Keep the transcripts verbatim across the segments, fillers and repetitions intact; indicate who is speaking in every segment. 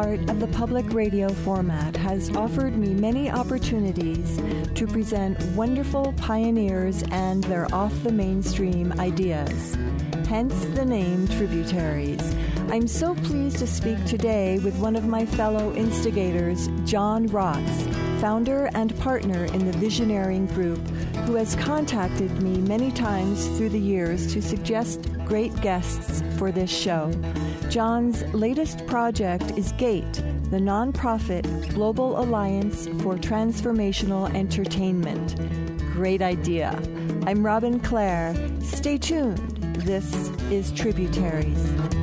Speaker 1: part of the public radio format has offered me many opportunities to present wonderful pioneers and their off-the-mainstream ideas. Hence the name Tributaries. I'm so pleased to speak today with one of my fellow instigators, John Rotz, founder and partner in the Visioneering Group, who has contacted me many times through the years to suggest great guests for this show. John's latest project is GATE, the nonprofit Global Alliance for Transformational Entertainment. Great idea. I'm Robin Clare. Stay tuned. This is Tributaries.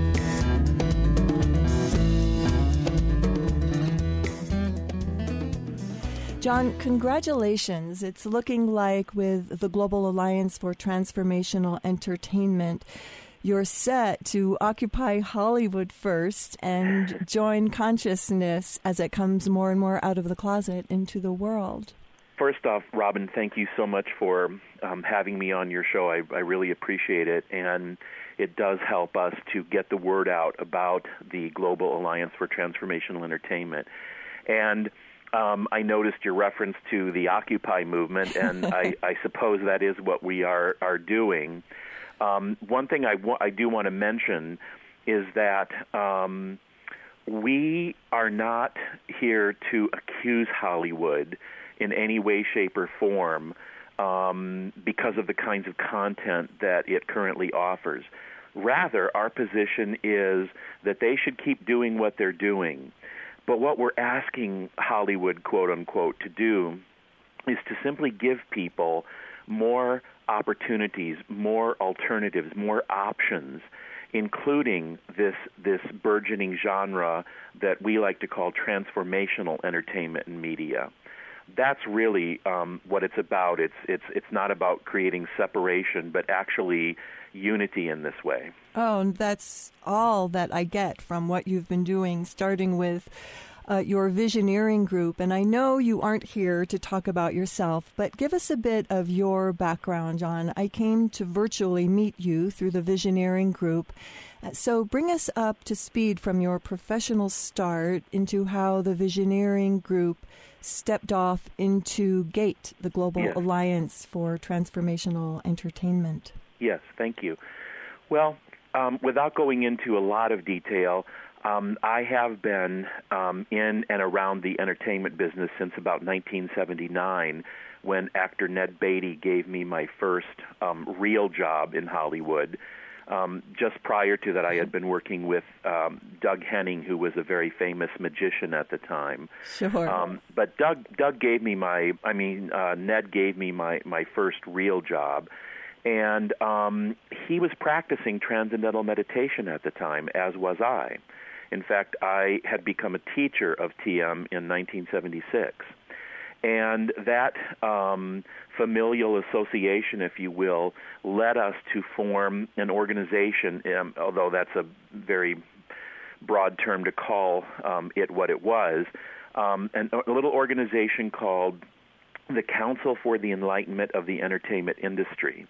Speaker 1: John, congratulations. It's looking like with the Global Alliance for Transformational Entertainment, you're set to occupy Hollywood first and join consciousness as it comes more and more out of the closet into the world.
Speaker 2: First off, Robin, thank you so much for um, having me on your show. I, I really appreciate it, and it does help us to get the word out about the Global Alliance for Transformational Entertainment. And Um, I noticed your reference to the Occupy movement, and I, I suppose that is what we are, are doing. Um, one thing I, wa- I do want to mention is that um, we are not here to accuse Hollywood in any way, shape, or form um, because of the kinds of content that it currently offers. Rather, our position is that they should keep doing what they're doing. But what we're asking Hollywood, quote-unquote, to do is to simply give people more opportunities, more alternatives, more options, including this this burgeoning genre that we like to call transformational entertainment and media. That's really um, what it's about. It's it's it's not about creating separation, but actually unity in this way.
Speaker 1: Oh, and that's all that I get from what you've been doing, starting with uh, your Visioneering Group. And I know you aren't here to talk about yourself, but give us a bit of your background, John. I came to virtually meet you through the Visioneering Group. So bring us up to speed from your professional start into how the Visioneering Group stepped off into GATE, the Global
Speaker 2: Yes.
Speaker 1: Alliance for Transformational Entertainment.
Speaker 2: Yes, thank you. Well, um, without going into a lot of detail, um, I have been um, in and around the entertainment business since about nineteen seventy-nine, when actor Ned Beatty gave me my first um, real job in Hollywood. Um, just prior to that, I had been working with um, Doug Henning, who was a very famous magician at the time.
Speaker 1: Sure.
Speaker 2: Um, but Doug, Doug gave me my, I mean, uh, Ned gave me my, my first real job. And um, he was practicing transcendental meditation at the time, as was I. In fact, I had become a teacher of T M in nineteen seventy-six. And that um, familial association, if you will, led us to form an organization, um, although that's a very broad term to call um, it what it was, um, an, a little organization called the Council for the Enlightenment of the Entertainment Industry.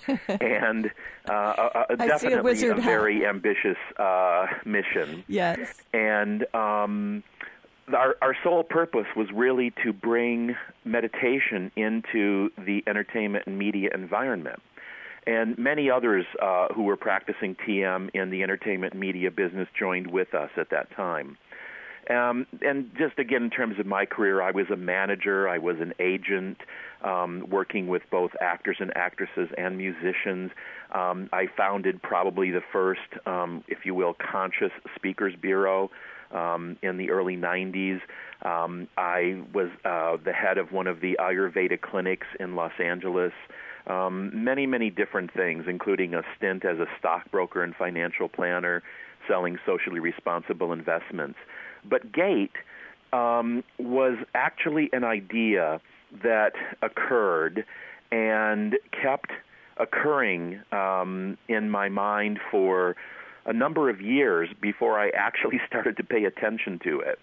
Speaker 2: and uh, uh, definitely a, a very ambitious uh, mission.
Speaker 1: Yes.
Speaker 2: And um, our, our sole purpose was really to bring meditation into the entertainment and media environment. And many others uh, who were practicing T M in the entertainment and media business joined with us at that time. Um, and just again, in terms of my career, I was a manager, I was an agent, um, working with both actors and actresses and musicians. Um, I founded probably the first, um, if you will, conscious speakers bureau um, in the early nineties. Um, I was uh, the head of one of the Ayurveda clinics in Los Angeles. Um, many, many different things, including a stint as a stockbroker and financial planner, selling socially responsible investments. But GATE um, was actually an idea that occurred and kept occurring um, in my mind for a number of years before I actually started to pay attention to it.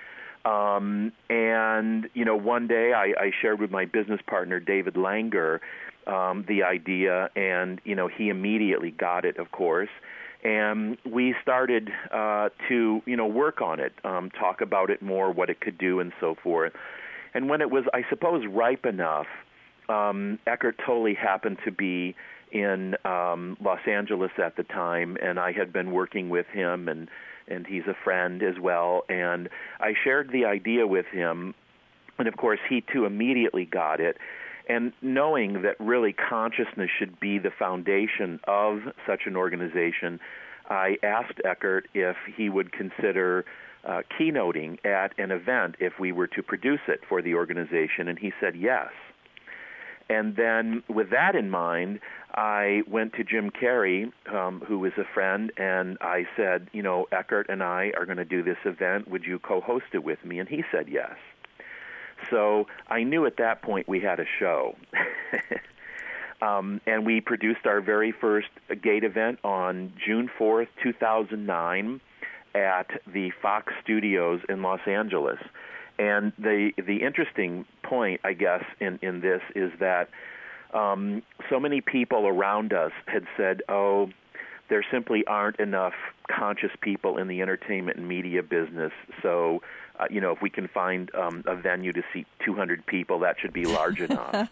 Speaker 2: Um, and, you know, one day I, I shared with my business partner, David Langer, um, the idea, and, you know, he immediately got it, of course. And we started uh, to, you know, work on it, um, talk about it more, what it could do, and so forth. And when it was, I suppose, ripe enough, um, Eckhart Tolle happened to be in um, Los Angeles at the time, and I had been working with him, and, and he's a friend as well. And I shared the idea with him, and of course, he too immediately got it. And knowing that really consciousness should be the foundation of such an organization, I asked Eckhart if he would consider uh, keynoting at an event if we were to produce it for the organization, and he said yes. And then with that in mind, I went to Jim Carrey, um, who is a friend, and I said, you know, Eckhart and I are going to do this event. Would you co-host it with me? And he said yes. So I knew at that point we had a show. um, and we produced our very first GATE event on June fourth, two thousand nine at the Fox Studios in Los Angeles. And the the interesting point, I guess, in, in this is that um, so many people around us had said, oh, there simply aren't enough conscious people in the entertainment and media business, so Uh, you know, if we can find um, a venue to seat two hundred people, that should be large enough.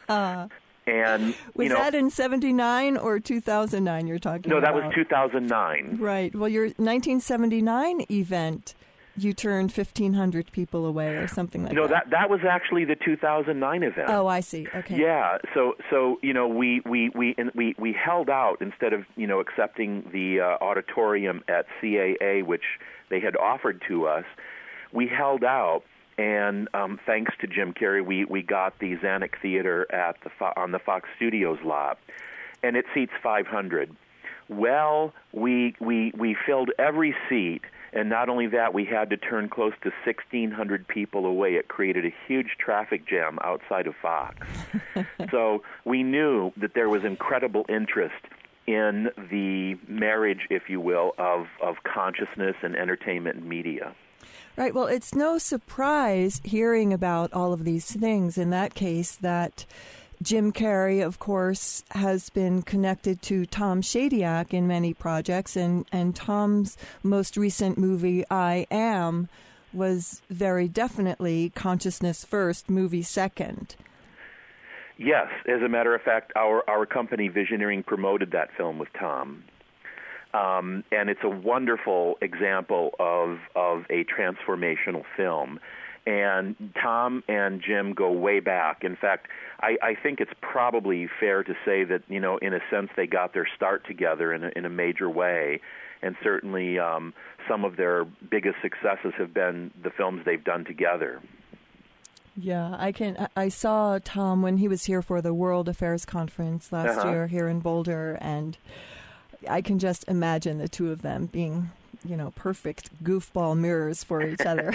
Speaker 2: And
Speaker 1: was
Speaker 2: you know,
Speaker 1: that in seventy-nine or two thousand nine you're talking
Speaker 2: no,
Speaker 1: about?
Speaker 2: No, that was two thousand nine.
Speaker 1: Right. Well, your nineteen seventy-nine event, you turned fifteen hundred people away or something like
Speaker 2: no,
Speaker 1: that.
Speaker 2: No, that that was actually the two thousand nine event.
Speaker 1: Oh, I see. Okay.
Speaker 2: Yeah. So, so you know, we we we we, we held out instead of, you know, accepting the uh, auditorium at C A A, which they had offered to us. We held out, and um, thanks to Jim Carrey, we, we got the Zanuck Theater at the Fo- on the Fox Studios lot, and it seats five hundred. Well, we we we filled every seat, and not only that, we had to turn close to sixteen hundred people away. It created a huge traffic jam outside of Fox. So we knew that there was incredible interest in the marriage, if you will, of, of consciousness and entertainment and media.
Speaker 1: Right. Well, it's no surprise hearing about all of these things in that case that Jim Carrey, of course, has been connected to Tom Shadyac in many projects, and, and Tom's most recent movie, I Am, was very definitely consciousness first, movie second.
Speaker 2: Yes. As a matter of fact, our, our company, Visioneering, promoted that film with Tom. Um, and it's a wonderful example of of a transformational film. And Tom and Jim go way back. In fact, I, I think it's probably fair to say that, you know, in a sense, they got their start together in a, in a major way. And certainly um, some of their biggest successes have been the films they've done together.
Speaker 1: Yeah, I can. I saw Tom when he was here for the World Affairs Conference last
Speaker 2: uh-huh.
Speaker 1: year here in Boulder, and I can just imagine the two of them being, you know, perfect goofball mirrors for each other.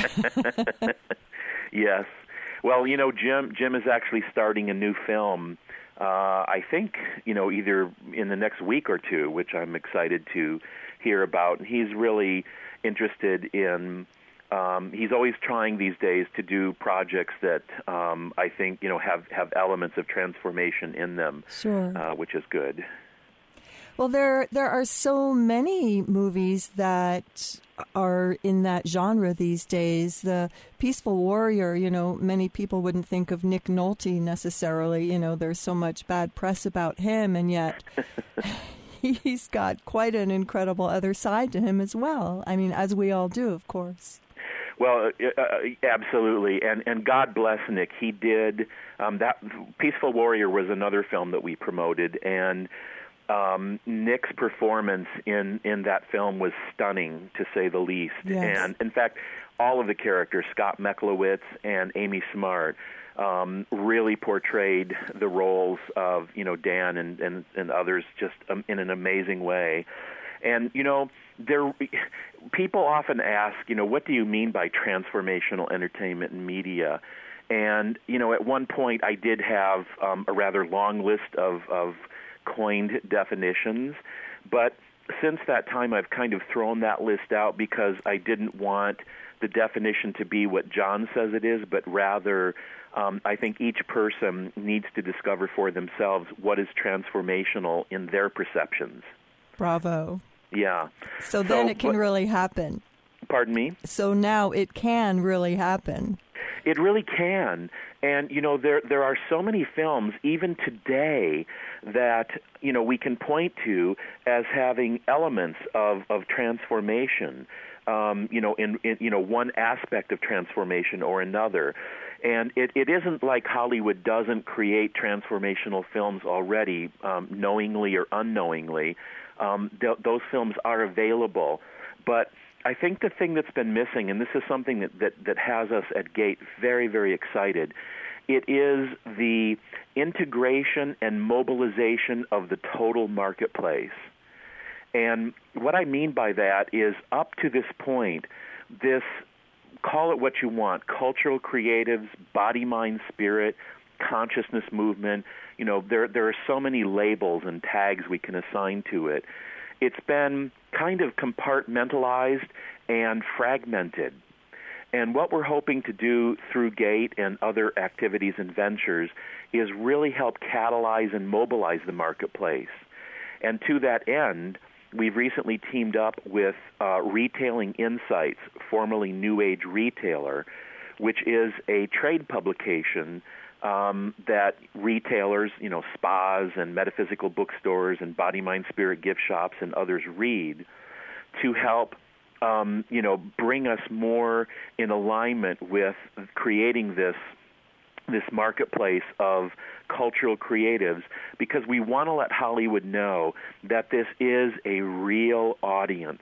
Speaker 2: Yes. Well, you know, Jim Jim is actually starting a new film, uh, I think, you know, either in the next week or two, which I'm excited to hear about. And he's really interested in, um, he's always trying these days to do projects that um, I think, you know, have, have elements of transformation in them,
Speaker 1: sure.
Speaker 2: uh, which is good.
Speaker 1: Well, there there are so many movies that are in that genre these days. The Peaceful Warrior, you know, many people wouldn't think of Nick Nolte necessarily. You know, there's so much bad press about him, and yet he's got quite an incredible other side to him as well. I mean, as we all do, of course.
Speaker 2: Well, uh, absolutely, and and God bless Nick. He did um, that. Peaceful Warrior was another film that we promoted, and Um, Nick's performance in, in that film was stunning, to say the least.
Speaker 1: Yes.
Speaker 2: And, in fact, all of the characters, Scott Mechlowitz and Amy Smart, um, really portrayed the roles of, you know, Dan and, and, and others just um, in an amazing way. And, you know, there, people often ask, you know, what do you mean by transformational entertainment and media? And, you know, at one point I did have um, a rather long list of, of coined definitions, but since that time I've kind of thrown that list out because I didn't want the definition to be what John says it is, but rather um, I think each person needs to discover for themselves what is transformational in their perceptions.
Speaker 1: Bravo.
Speaker 2: Yeah.
Speaker 1: So then
Speaker 2: so,
Speaker 1: it can
Speaker 2: but,
Speaker 1: really happen.
Speaker 2: Pardon me?
Speaker 1: So now it can really happen.
Speaker 2: It really can. And, you know, there there are so many films, even today, that, you know, we can point to as having elements of, of transformation, um, you know, in, in, you know, one aspect of transformation or another. And it, it isn't like Hollywood doesn't create transformational films already, um, knowingly or unknowingly. Um, th- those films are available. But I think the thing that's been missing, and this is something that, that, that has us at GATE very, very excited, it is the integration and mobilization of the total marketplace. And what I mean by that is, up to this point, this, call it what you want, cultural creatives, body, mind, spirit, consciousness movement, you know, there there are so many labels and tags we can assign to it. It's been kind of compartmentalized and fragmented. And what we're hoping to do through GATE and other activities and ventures is really help catalyze and mobilize the marketplace. And to that end, we've recently teamed up with uh, Retailing Insights, formerly New Age Retailer, which is a trade publication um, that retailers, you know, spas and metaphysical bookstores and body, mind, spirit gift shops and others read to help, um, you know, bring us more in alignment with creating this this marketplace of cultural creatives, because we want to let Hollywood know that this is a real audience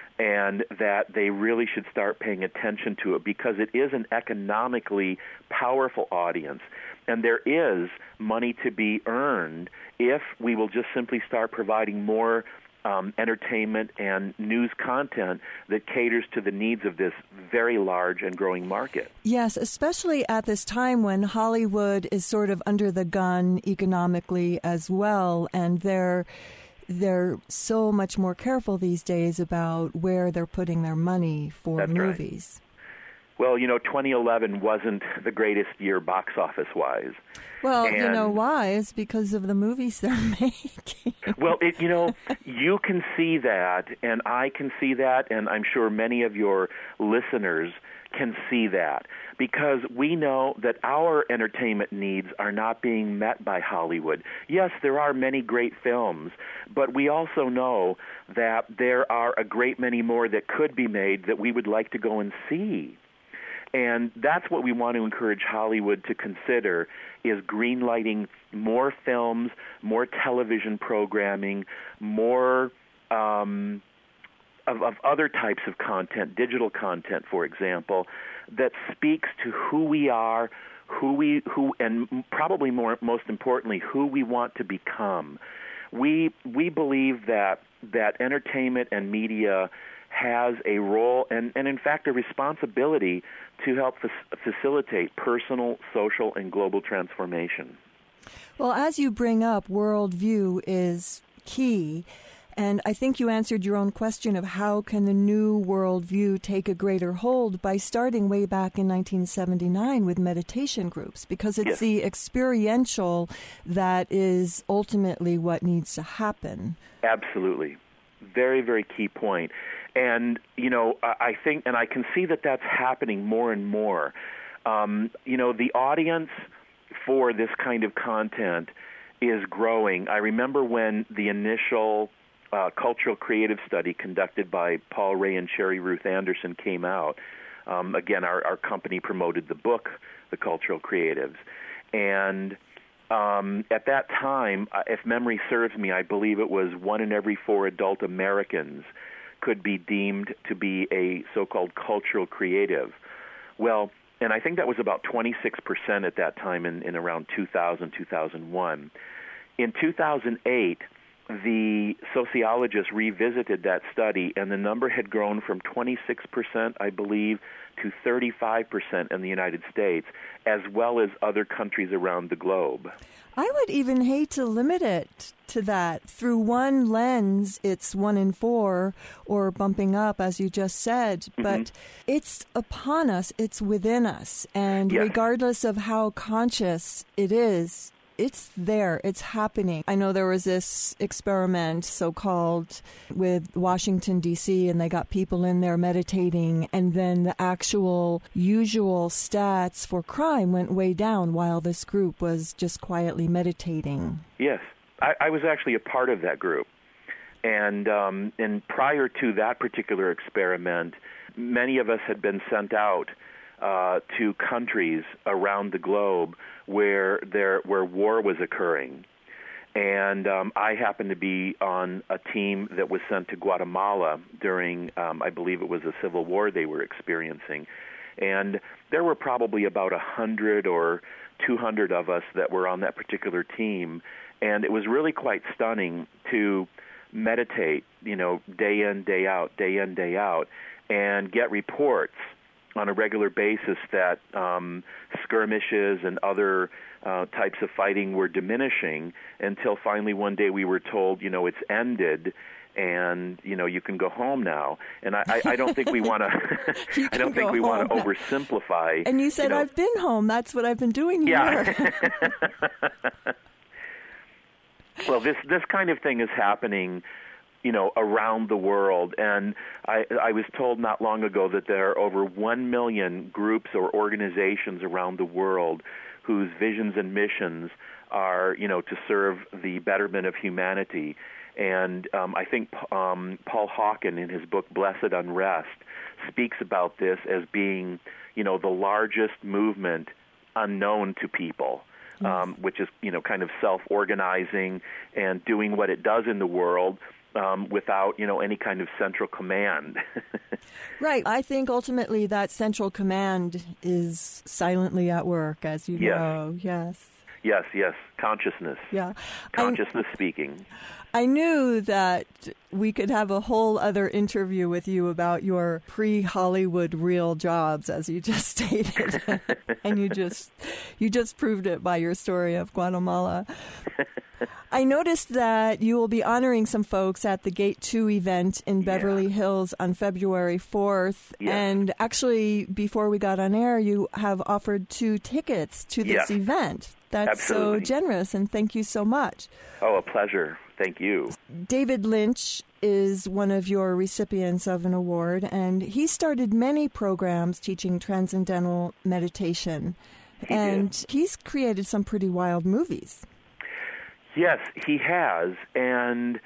Speaker 2: and that they really should start paying attention to it, because it is an economically powerful audience. And there is money to be earned if we will just simply start providing more Um, entertainment and news content that caters to the needs of this very large and growing market.
Speaker 1: Yes, especially at this time when Hollywood is sort of under the gun economically as well, and they're they're so much more careful these days about where they're putting their money for
Speaker 2: That's
Speaker 1: movies.
Speaker 2: Right. Well, you know, twenty eleven wasn't the greatest year box office-wise.
Speaker 1: Well,
Speaker 2: and,
Speaker 1: you know why? It's because of the movies they're making.
Speaker 2: Well, it, you know, you can see that, and I can see that, and I'm sure many of your listeners can see that, because we know that our entertainment needs are not being met by Hollywood. Yes, there are many great films, but we also know that there are a great many more that could be made that we would like to go and see. And that's what we want to encourage Hollywood to consider, is greenlighting more films, more television programming, more um, of, of other types of content, digital content, for example, that speaks to who we are, who we who, and probably more, most importantly, who we want to become. We we believe that that entertainment and media has a role and, and in fact, a responsibility to help f- facilitate personal, social, and global transformation.
Speaker 1: Well, as you bring up, worldview is key. And I think you answered your own question of how can the new worldview take a greater hold by starting way back in nineteen seventy-nine with meditation groups, because it's
Speaker 2: yes.
Speaker 1: the experiential that is ultimately what needs to happen.
Speaker 2: Absolutely. Very, very key point. And, you know, I think, and I can see that that's happening more and more. Um, you know, the audience for this kind of content is growing. I remember when the initial uh, cultural creative study conducted by Paul Ray and Sherry Ruth Anderson came out. Um, again, our, our company promoted the book, The Cultural Creatives. And um, at that time, if memory serves me, I believe it was one in every four adult Americans could be deemed to be a so-called cultural creative. Well, and I think that was about twenty-six percent at that time in, in around two thousand, two thousand one. In two thousand eight, the sociologists revisited that study, and the number had grown from twenty-six percent, I believe, to thirty-five percent in the United States, as well as other countries around the globe.
Speaker 1: I would even hate to limit it to that. Through one lens, it's one in four, or bumping up, as you just said. Mm-hmm. But it's upon us. It's within us. And yes. regardless of how conscious it is, it's there. It's happening. I know there was this experiment, so-called, with Washington, D C, and they got people in there meditating, and then the actual usual stats for crime went way down while this group was just quietly meditating.
Speaker 2: Yes. I, I was actually a part of that group. And um, and prior to that particular experiment, many of us had been sent out uh, to countries around the globe where there where war was occurring. And um, I happened to be on a team that was sent to Guatemala during, um, I believe it was a civil war they were experiencing. And there were probably about one hundred or two hundred of us that were on that particular team. And it was really quite stunning to meditate, you know, day in, day out, day in, day out, and get reports on a regular basis that um, skirmishes and other uh, types of fighting were diminishing until finally one day we were told, you know, it's ended and, you know, you can go home now. And I, I, I don't think we want to, I don't think we want to oversimplify.
Speaker 1: And you said, you know, I've been home. That's what I've been doing here.
Speaker 2: Yeah. Well, this this kind of thing is happening, you know, around the world. And I, I was told not long ago that there are over one million groups or organizations around the world whose visions and missions are, you know, to serve the betterment of humanity. And um, I think um, Paul Hawken, in his book Blessed Unrest, speaks about this as being, you know, the largest movement unknown to people. Um, which is, you know, kind of self-organizing and doing what it does in the world um, without, you know, any kind of central command.
Speaker 1: Right. I think ultimately that central command is silently at work, as you
Speaker 2: yes.
Speaker 1: know. Yes.
Speaker 2: Yes, yes. Consciousness.
Speaker 1: Yeah.
Speaker 2: Consciousness
Speaker 1: I,
Speaker 2: speaking.
Speaker 1: I knew that we could have a whole other interview with you about your pre-Hollywood real jobs, as you just stated. And you just you just proved it by your story of Guatemala. I noticed that you will be honoring some folks at the Gate two event in Beverly yeah. Hills on February fourth. Yes. And actually, before we got on air, you have offered two tickets to this yes. event. That's
Speaker 2: Absolutely.
Speaker 1: so generous, and thank you so much.
Speaker 2: Oh, a pleasure. Thank you.
Speaker 1: David Lynch is one of your recipients of an award, and he started many programs teaching transcendental meditation.
Speaker 2: He
Speaker 1: and
Speaker 2: did.
Speaker 1: He's created some pretty wild movies.
Speaker 2: Yes, he has, and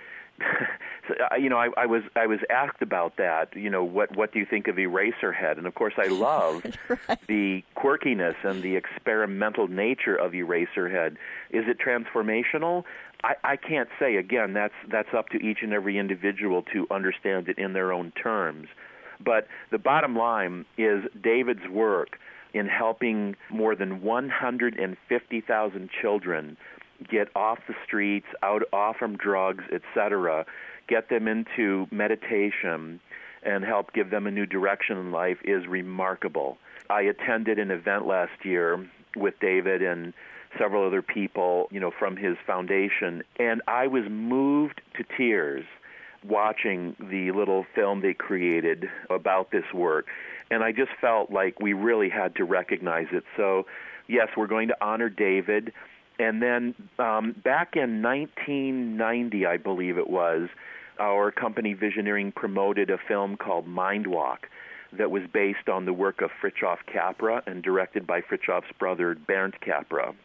Speaker 2: so, you know, I, I was I was asked about that. You know, what what do you think of Eraserhead? And of course, I love
Speaker 1: right.
Speaker 2: the quirkiness and the experimental nature of Eraserhead. Is it transformational? I, I can't say. Again, that's that's up to each and every individual to understand it in their own terms. But the bottom line is David's work in helping more than one hundred fifty thousand children get off the streets, out off from drugs, et cetera, get them into meditation and help give them a new direction in life is remarkable. I attended an event last year with David and several other people, you know, from his foundation, and I was moved to tears watching the little film they created about this work, and I just felt like we really had to recognize it. So, yes, we're going to honor David. And then um, back in nineteen ninety, I believe it was, our company Visioneering promoted a film called Mind Walk that was based on the work of Fritjof Capra and directed by Fritjof's brother Bernd Capra.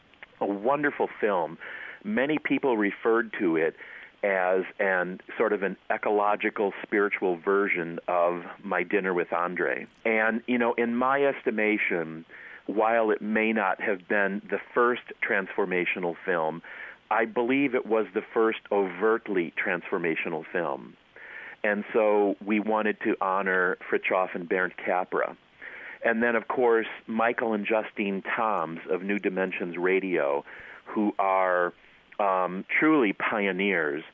Speaker 2: A wonderful film. Many people referred to it as an sort of an ecological spiritual version of My Dinner with Andre. And, you know, in my estimation, while it may not have been the first transformational film, I believe it was the first overtly transformational film. And so we wanted to honor Fritjof and Bernd Capra. And then, of course, Michael and Justine Toms of New Dimensions Radio, who are um, truly pioneers.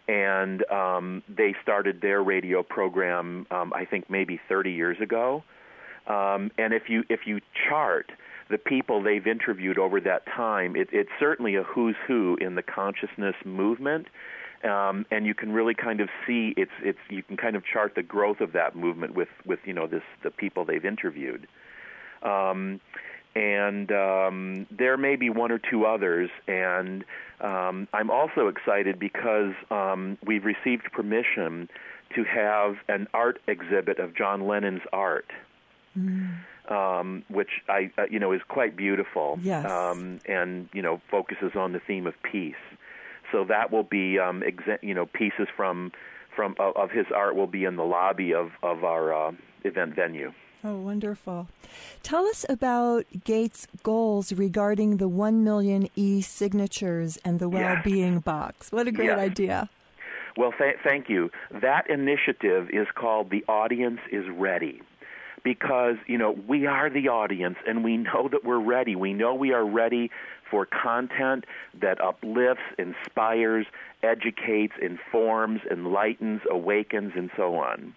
Speaker 2: And um, they started their radio program, um, I think, maybe thirty years ago. Um, and if you if you chart the people they've interviewed over that time, it, it's certainly a who's who in the consciousness movement, um, and you can really kind of see it's it's you can kind of chart the growth of that movement with, with you know this the people they've interviewed. Um, and um, there may be one or two others. And um, I'm also excited because um, we've received permission to have an art exhibit of John Lennon's art. Mm. Um, which I, uh, you know, is quite beautiful,
Speaker 1: yes.
Speaker 2: um, and you know, focuses on the theme of peace. So that will be, um, exa- you know, pieces from from uh, of his art will be in the lobby of of our uh, event venue.
Speaker 1: Oh, wonderful! Tell us about Gates' goals regarding the one million e-signatures and the well-being yes. box. What a great yes. idea!
Speaker 2: Well, th- thank you. That initiative is called "The Audience is Ready." Because, you know, we are the audience, and we know that we're ready. We know we are ready for content that uplifts, inspires, educates, informs, enlightens, awakens, and so on.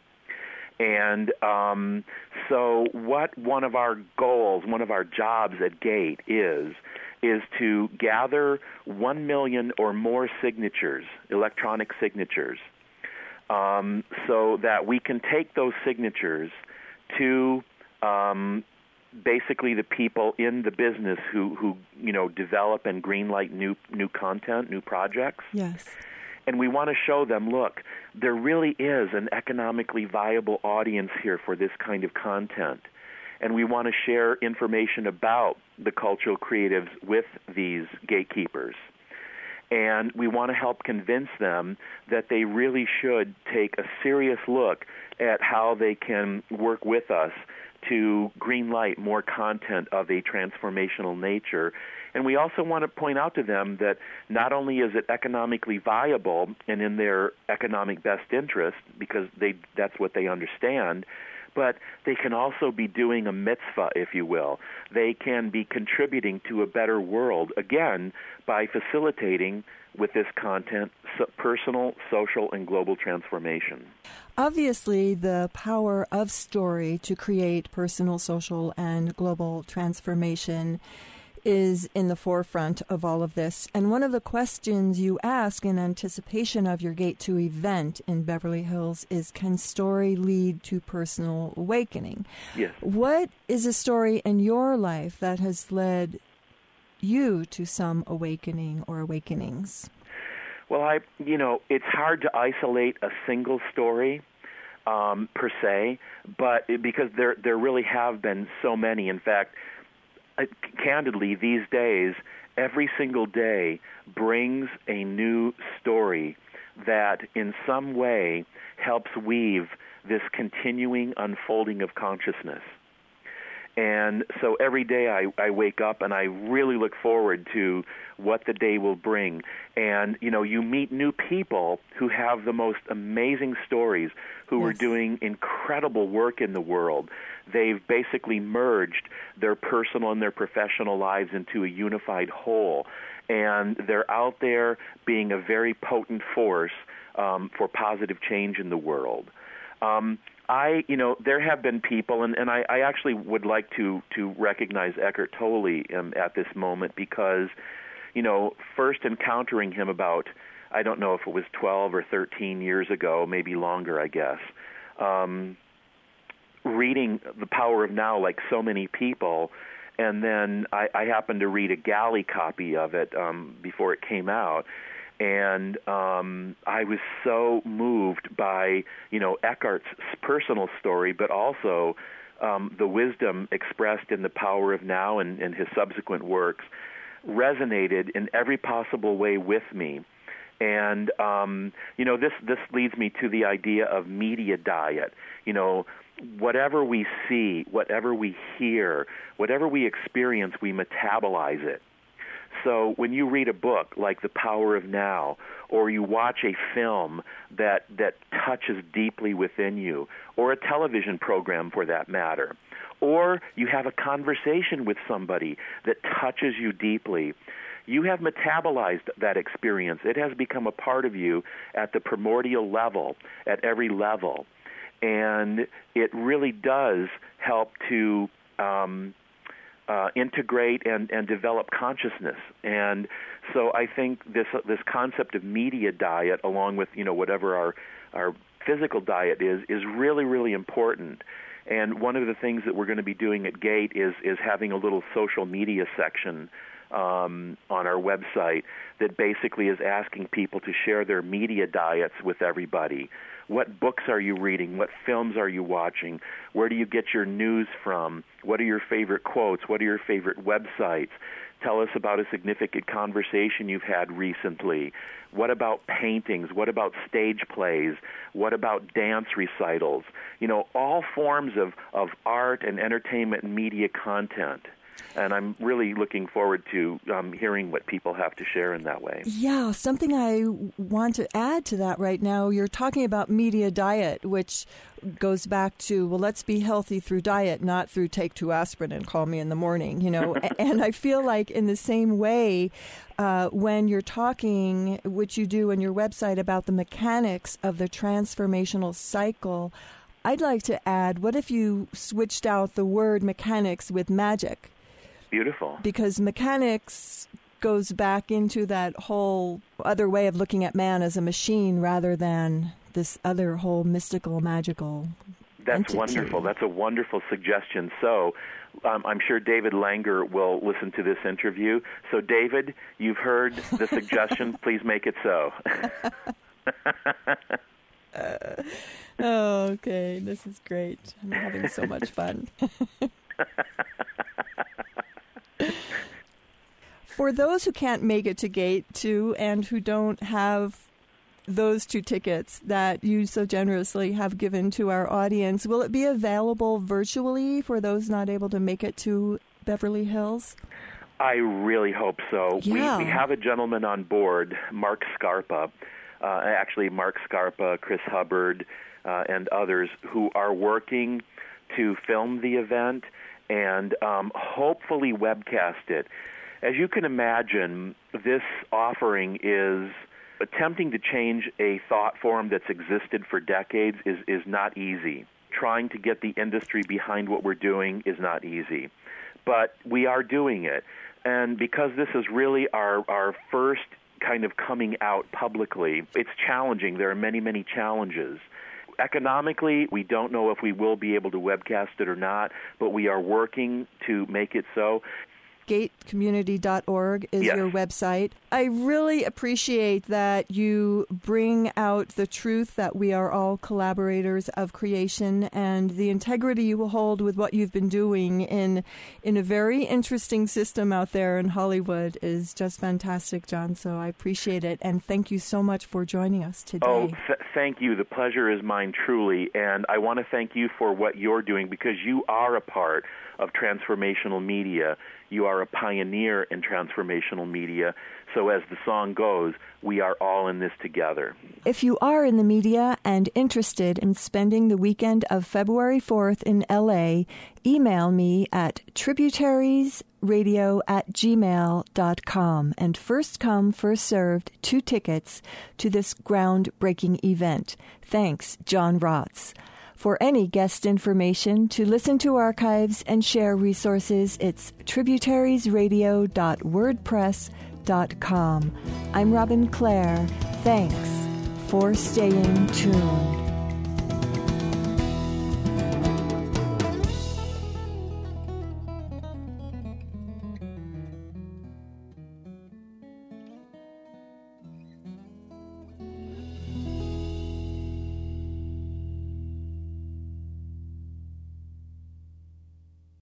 Speaker 2: And um, so what one of our goals, one of our jobs at GATE is, is to gather one million or more signatures, electronic signatures, um, so that we can take those signatures to um, basically the people in the business who, who you know develop and greenlight new new content, new projects.
Speaker 1: Yes.
Speaker 2: And we want to show them, look, there really is an economically viable audience here for this kind of content. And we want to share information about the cultural creatives with these gatekeepers. And we want to help convince them that they really should take a serious look at how they can work with us to greenlight more content of a transformational nature. And we also want to point out to them that not only is it economically viable and in their economic best interest, because they that's what they understand, but they can also be doing a mitzvah, if you will. They can be contributing to a better world, again, by facilitating with this content so personal, social, and global transformation.
Speaker 1: Obviously, the power of story to create personal, social, and global transformation is in the forefront of all of this. And one of the questions you ask in anticipation of your Gate two event in Beverly Hills is, can story lead to personal awakening?
Speaker 2: Yes.
Speaker 1: What is a story in your life that has led you to some awakening or awakenings?
Speaker 2: Well, I, you know, it's hard to isolate a single story um, per se, but it, because there there really have been so many. In fact, uh, candidly, these days, every single day brings a new story that in some way helps weave this continuing unfolding of consciousness. And so every day I, I wake up and I really look forward to what the day will bring. And, you know, you meet new people who have the most amazing stories, who yes. are doing incredible work in the world. They've basically merged their personal and their professional lives into a unified whole. And they're out there being a very potent force um, for positive change in the world. Um, I, you know, there have been people, and, and I, I actually would like to, to recognize Eckhart Tolle um, at this moment because, you know, first encountering him about, I don't know if it was twelve or thirteen years ago, maybe longer, I guess, um, reading The Power of Now like so many people, and then I, I happened to read a galley copy of it um, before it came out. And um, I was so moved by, you know, Eckhart's personal story, but also um, the wisdom expressed in The Power of Now and, and his subsequent works resonated in every possible way with me. And, um, you know, this, this leads me to the idea of media diet. You know, whatever we see, whatever we hear, whatever we experience, we metabolize it. So when you read a book like The Power of Now, or you watch a film that that touches deeply within you, or a television program for that matter, or you have a conversation with somebody that touches you deeply, you have metabolized that experience. It has become a part of you at the primordial level, at every level. And it really does help to um, Uh, integrate and, and develop consciousness. And so I think this uh, this concept of media diet, along with, you know, whatever our our physical diet is, is really, really important. And one of the things that we're going to be doing at Gate is is having a little social media section um, on our website that basically is asking people to share their media diets with everybody. What books are you reading? What films are you watching? Where do you get your news from? What are your favorite quotes? What are your favorite websites? Tell us about a significant conversation you've had recently. What about paintings? What about stage plays? What about dance recitals? You know, all forms of, of art and entertainment and media content. And I'm really looking forward to um, hearing what people have to share in that way.
Speaker 1: Yeah, something I want to add to that right now, you're talking about media diet, which goes back to, well, let's be healthy through diet, not through take two aspirin and call me in the morning, you know. And I feel like in the same way, uh, when you're talking, which you do on your website, about the mechanics of the transformational cycle, I'd like to add, what if you switched out the word mechanics with magic?
Speaker 2: Beautiful.
Speaker 1: Because mechanics goes back into that whole other way of looking at man as a machine rather than this other whole mystical, magical
Speaker 2: That's
Speaker 1: entity.
Speaker 2: Wonderful. That's a wonderful suggestion. So um, I'm sure David Langer will listen to this interview. So, David, you've heard the suggestion. Please make it so.
Speaker 1: uh, oh, okay. This is great. I'm having so much fun. For those who can't make it to Gate two and who don't have those two tickets that you so generously have given to our audience, will it be available virtually for those not able to make it to Beverly Hills?
Speaker 2: I really hope so.
Speaker 1: Yeah.
Speaker 2: We, we have a gentleman on board, Mark Scarpa, uh, actually Mark Scarpa, Chris Hubbard, uh, and others who are working to film the event and um, hopefully webcast it. As you can imagine, this offering is attempting to change a thought form that's existed for decades is, is not easy. Trying to get the industry behind what we're doing is not easy. But we are doing it. And because this is really our, our first kind of coming out publicly, it's challenging. There are many, many challenges. Economically, we don't know if we will be able to webcast it or not, but we are working to make it so.
Speaker 1: gate community dot org is
Speaker 2: yes.
Speaker 1: your website. I really appreciate that you bring out the truth that we are all collaborators of creation, and the integrity you will hold with what you've been doing in in a very interesting system out there in Hollywood is just fantastic, John. So I appreciate it, and thank you so much for joining us today.
Speaker 2: Oh, th- thank you. The pleasure is mine, truly, and I want to thank you for what you're doing, because you are a part of transformational media. You are a pioneer in transformational media. So as the song goes, we are all in this together.
Speaker 1: If you are in the media and interested in spending the weekend of February fourth in L A, email me at tributariesradio at gmail dot com and first come, first served two tickets to this groundbreaking event. Thanks, John Rotz. For any guest information, to listen to archives and share resources, it's tributariesradio dot wordpress dot com. I'm Robin Clare. Thanks for staying tuned.